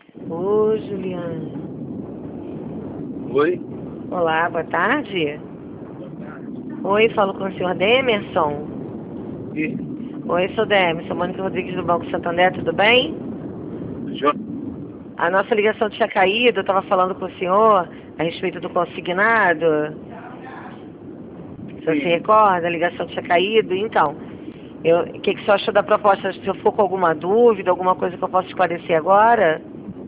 Ô, Juliana. Oi? Olá, boa tarde. Boa tarde. Oi, falo com o senhor Demerson. E, Oi, sou Demerson, Mônica Rodrigues do Banco Santander, tudo bem? Jo- A nossa ligação tinha caído, eu estava falando com o senhor a respeito do consignado. O senhor se sim, recorda? A ligação tinha caído, então. O que o senhor achou da proposta? Se eu for com alguma dúvida, alguma coisa que eu possa esclarecer agora?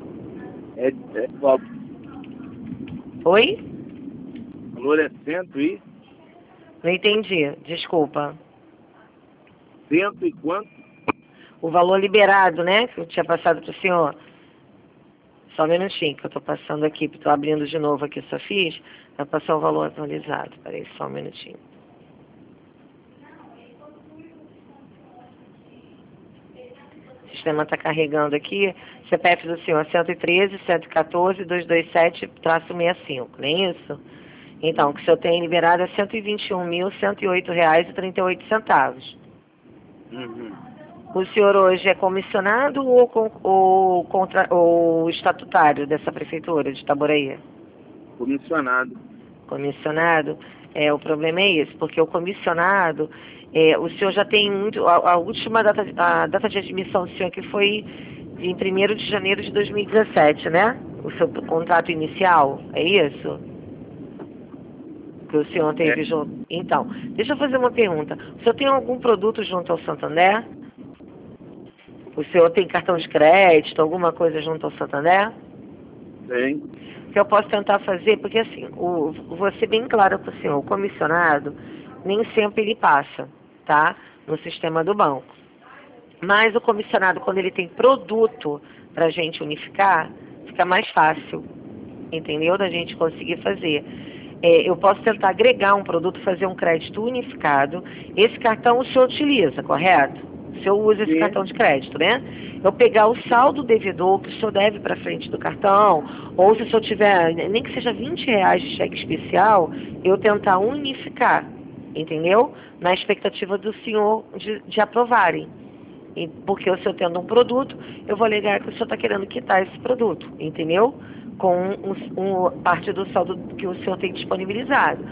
o Oi? valor é Não entendi, desculpa. cento e quanto? O valor liberado, né, que eu tinha passado para o senhor. Só um minutinho, que eu estou passando aqui, estou abrindo de novo aqui essa ficha, para passar o valor atualizado. Peraí, só um minutinho. O sistema está carregando aqui. CPF do senhor 113.114.227-65, não é isso? Então, o que o senhor tem liberado é R$ 121.108,38. Uhum. O senhor hoje é comissionado ou estatutário dessa prefeitura de Itaboraí? Comissionado. Comissionado, o problema é esse, porque o comissionado, o senhor já tem muito, a última data, a data de admissão do senhor que foi em 1º de janeiro de 2017, né? O seu contrato inicial, é isso? Que o senhor É, teve junto. Então, deixa eu fazer uma pergunta. O senhor tem algum produto junto ao Santander? O senhor tem cartão de crédito, alguma coisa junto ao Santander? tem. Que eu posso tentar fazer, porque assim, vou ser bem clara para o senhor, o comissionado nem sempre ele passa, tá? No sistema do banco. Mas o comissionado, quando ele tem produto para a gente unificar, fica mais fácil, entendeu? Da gente conseguir fazer. Eu posso tentar agregar um produto, fazer um crédito unificado. Esse cartão o senhor utiliza, correto? O senhor usa esse cartão Sim. de crédito, né? Eu pegar o saldo devedor que o senhor deve para frente do cartão, ou se o senhor tiver, nem que seja R$ 20 de cheque especial, eu tentar unificar, entendeu? Na expectativa do senhor de aprovarem. Porque o senhor tendo um produto, eu vou alegar que o senhor está querendo quitar esse produto, entendeu? Com parte do saldo que o senhor tem disponibilizado.